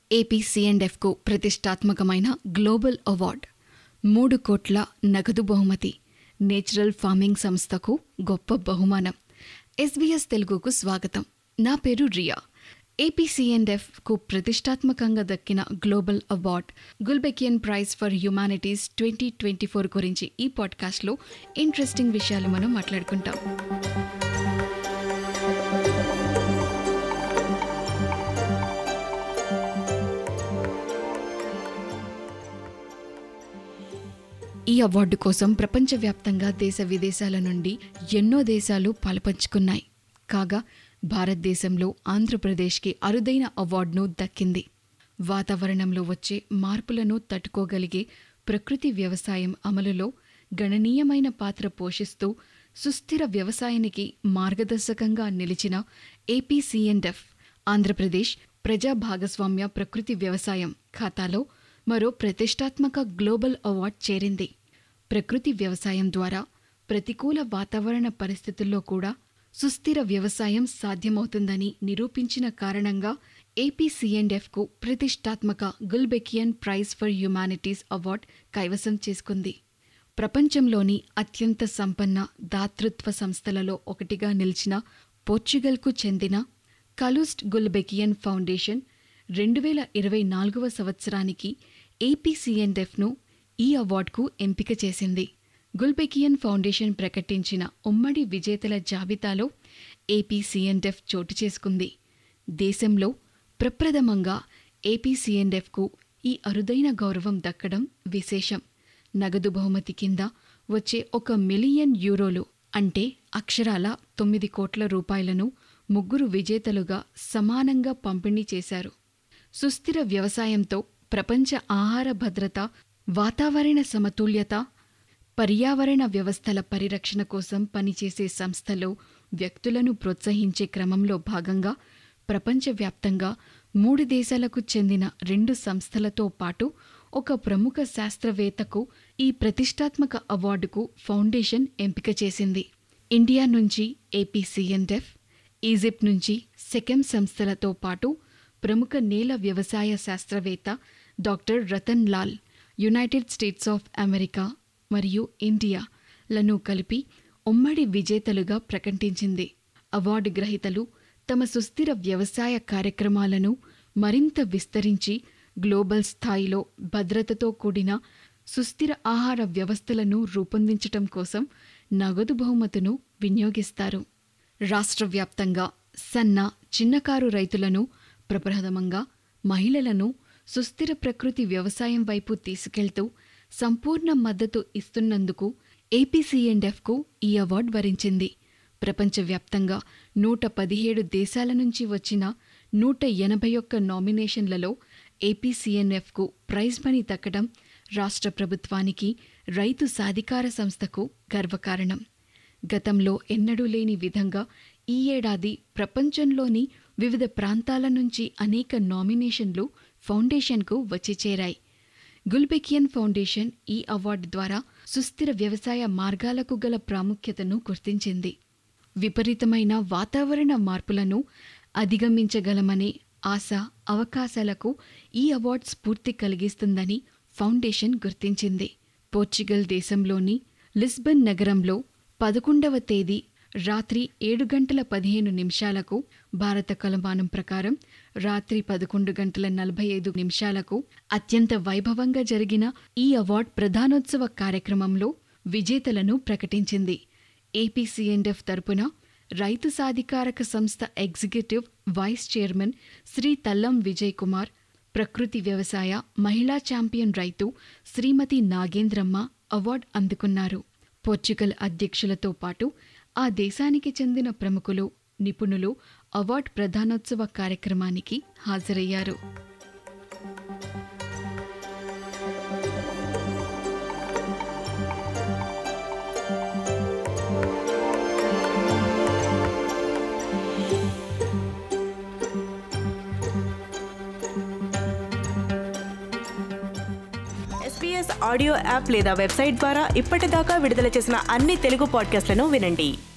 ఏపీసీఎండ్ఎఫ్కు ప్రతిష్టాత్మకమైన global award, 3 కోట్ల నగదు బహుమతి, నేచురల్ ఫార్మింగ్ సంస్థకు గొప్ప బహుమానం. SBS తెలుగుకు స్వాగతం. నా పేరు రియా. ఏపీసీఎండ్ఎఫ్కు ప్రతిష్టాత్మకంగా దక్కిన global award Gulbenkian prize for humanities 2024 గురించి ఈ పాడ్కాస్ట్లో ఇంట్రెస్టింగ్ విషయాలు మనం మాట్లాడుకుంటాం. ఈ అవార్డు కోసం ప్రపంచవ్యాప్తంగా దేశ విదేశాల నుండి ఎన్నో దేశాలు పాలుపంచుకున్నాయి. కాగా భారతదేశంలో ఆంధ్రప్రదేశ్కి అరుదైన అవార్డును దక్కింది. వాతావరణంలో వచ్చే మార్పులను తట్టుకోగలిగే ప్రకృతి వ్యవసాయం అమలులో గణనీయమైన పాత్ర పోషిస్తూ సుస్థిర వ్యవసాయానికి మార్గదర్శకంగా నిలిచిన ఏపీసీఎండ్ఎఫ్ ఆంధ్రప్రదేశ్ ప్రజా భాగస్వామ్య ప్రకృతి వ్యవసాయం ఖాతాలో మరో ప్రతిష్టాత్మక గ్లోబల్ అవార్డు చేరింది. ప్రకృతి వ్యవసాయం ద్వారా ప్రతికూల వాతావరణ పరిస్థితుల్లో కూడా సుస్థిర వ్యవసాయం సాధ్యమవుతుందని నిరూపించిన కారణంగా ఏపీసీఎండ్ఎఫ్కు ప్రతిష్టాత్మక Gulbenkian prize for humanities award కైవసం చేసుకుంది. ప్రపంచంలోని అత్యంత సంపన్న దాతృత్వ సంస్థలలో ఒకటిగా నిలిచిన పోర్చుగల్కు చెందిన కలుస్ట్ గుల్బెకియన్ ఫౌండేషన్ 2024వ సంవత్సరానికి ఏపీసీఎండ్ఎఫ్ను ఈ అవార్డుకు ఎంపిక చేసింది. గుల్బెకియన్ ఫౌండేషన్ ప్రకటించిన ఉమ్మడి విజేతల జాబితాలో ఏపీసీఎండ్ఎఫ్ చోటు చేసుకుంది. దేశంలో ప్రప్రథమంగా ఏపీసీఎండ్ఎఫ్కు ఈ అరుదైన గౌరవం దక్కడం విశేషం. నగదు బహుమతి కింద వచ్చే 1 మిలియన్ యూరోలు అంటే అక్షరాల 9 కోట్ల రూపాయలను 3 విజేతలుగా సమానంగా పంపిణీ చేశారు. సుస్థిర వ్యవసాయంతో ప్రపంచ ఆహార భద్రత, వాతావరణ సమతుల్యత, పర్యావరణ వ్యవస్థల పరిరక్షణ కోసం పనిచేసే సంస్థలు, వ్యక్తులను ప్రోత్సహించే క్రమంలో భాగంగా ప్రపంచవ్యాప్తంగా 3 దేశాలకు చెందిన 2 సంస్థలతో పాటు ఒక ప్రముఖ శాస్త్రవేత్తకు ఈ ప్రతిష్టాత్మక అవార్డుకు ఫౌండేషన్ ఎంపిక చేసింది. ఇండియా నుంచి ఏపీసీఎండ్ఎఫ్, ఈజిప్ట్ నుంచి సెకెమ్ సంస్థలతో పాటు ప్రముఖ నేల వ్యవసాయ శాస్త్రవేత్త doctor Ratan Lal, United States of America మరియు ఇండియాలను కలిపి ఉమ్మడి విజేతలుగా ప్రకటించింది. అవార్డు గ్రహీతలు తమ సుస్థిర వ్యవసాయ కార్యక్రమాలను మరింత విస్తరించి గ్లోబల్ స్థాయిలో భద్రతతో కూడిన సుస్థిర ఆహార వ్యవస్థలను రూపొందించటం కోసం నగదు బహుమతును వినియోగిస్తారు. రాష్ట్ర వ్యాప్తంగా సన్న, చిన్నకారు రైతులను, ప్రప్రథమంగా మహిళలను సుస్థిర ప్రకృతి వ్యవసాయం వైపు తీసుకెళ్తూ సంపూర్ణ మద్దతు ఇస్తున్నందుకు ఏపీసీఎండ్ఎఫ్కు ఈ అవార్డు వరించింది. ప్రపంచవ్యాప్తంగా 117 దేశాల నుంచి వచ్చిన 181 నామినేషన్లలో ఏపీసీఎండ్ఎఫ్కు ప్రైజ్ మనీ దక్కడం రాష్ట్ర ప్రభుత్వానికి, రైతు సాధికార సంస్థకు గర్వకారణం. గతంలో ఎన్నడూ లేని విధంగా ఈ ఏడాది ప్రపంచంలోని వివిధ ప్రాంతాల నుంచి అనేక నామినేషన్లు ఫౌండేషన్కు వచ్చి చేరాయి. గుల్బెకియన్ ఫౌండేషన్ ఈ అవార్డు ద్వారా సుస్థిర వ్యవసాయ మార్గాలకు గల ప్రాముఖ్యతను గుర్తించింది. విపరీతమైన వాతావరణ మార్పులను అధిగమించగలమనే ఆశ, అవకాశాలకు ఈ అవార్డు స్ఫూర్తి కలిగిస్తుందని ఫౌండేషన్ గుర్తించింది. పోర్చుగల్ దేశంలోని లిస్బన్ నగరంలో 11వ తేదీ రాత్రి 7:15 భారత కాలమానం ప్రకారం రాత్రి 11:45 అత్యంత వైభవంగా జరిగిన ఈ అవార్డు ప్రధానోత్సవ కార్యక్రమంలో విజేతలను ప్రకటించింది. ఏపీసీఎండ్ఎఫ్ తరపున రైతు సాధికారక సంస్థ executive vice chairman Shri Thallam Vijay Kumar, ప్రకృతి వ్యవసాయ మహిళా ఛాంపియన్ రైతు శ్రీమతి నాగేంద్రమ్మ అవార్డు అందుకున్నారు. పోర్చుగల్ అధ్యక్షులతో పాటు ఆ దేశానికి చెందిన ప్రముఖులు, నిపుణులు అవార్డు ప్రధానోత్సవ కార్యక్రమానికి హాజరయ్యారు. SBS ఆడియో యాప్ లేదా వెబ్సైట్ ద్వారా ఇప్పటిదాకా విడుదల చేసిన అన్ని తెలుగు పాడ్కాస్ట్లను వినండి.